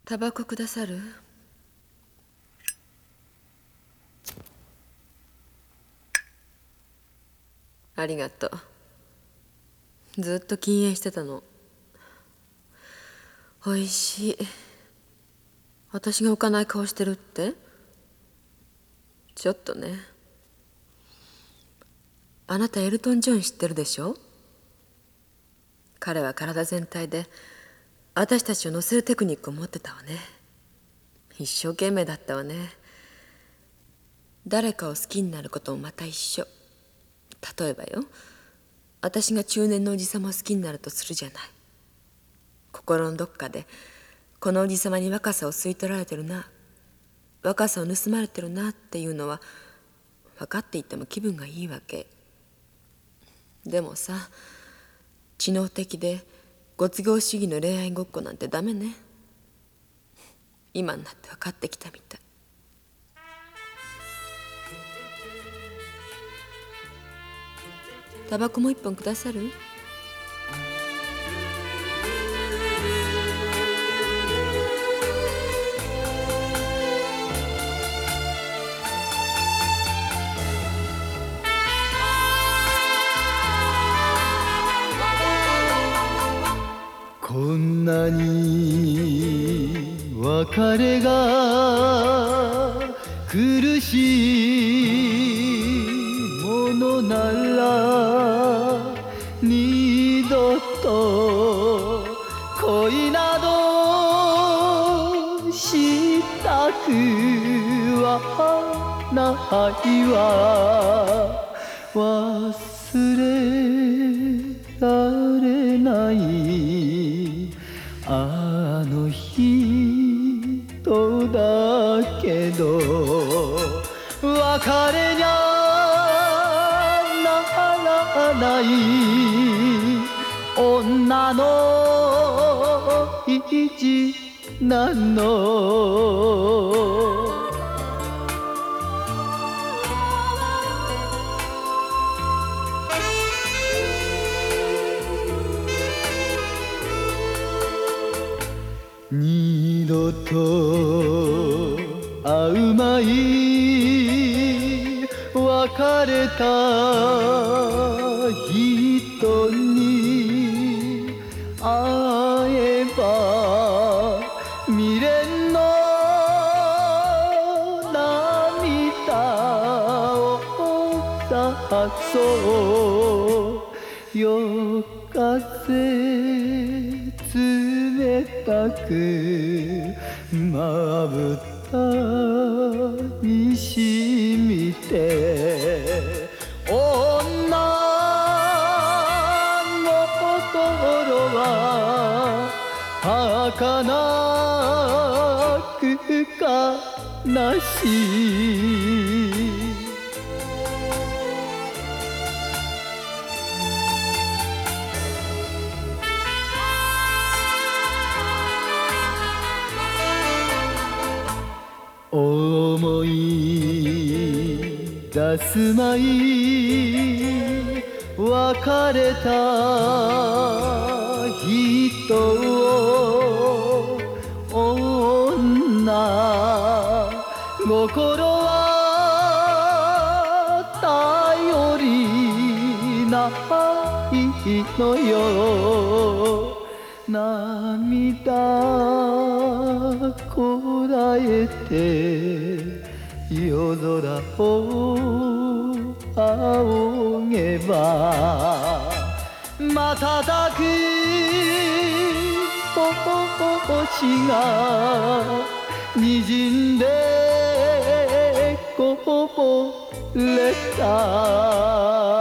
タバコくださる？ありがとう。ずっと禁煙してたの。おいしい。私が浮かない顔してるって？ちょっとね。あなたエルトン・ジョン知ってるでしょ？彼は体全体で私たちを乗せるテクニックを持ってたわね。一生懸命だったわね。誰かを好きになることもまた一緒。例えばよ、私が中年のおじさまを好きになるとするじゃない。心のどっかでこのおじさまに若さを吸い取られてるな、若さを盗まれてるなっていうのは分かっていても気分がいいわけ。でもさ、知能的でご都合主義の恋愛ごっこなんてダメね。今になって分かってきたみたい。タバコもう一本くださる？ こんなに別れが苦しいものなら二度と恋などしたくはないわ。忘れられないあの人だけど、別れにゃならない女の意地なの。二度と会うまい別れた人に会えば未練の涙をさそう夜風冷たくまぶたにしみて、女の心は儚く悲しい。思い出すまい別れた人を、女心は頼りないのよ。涙こらえて夜空を仰げば瞬く星が滲んでこぼれた。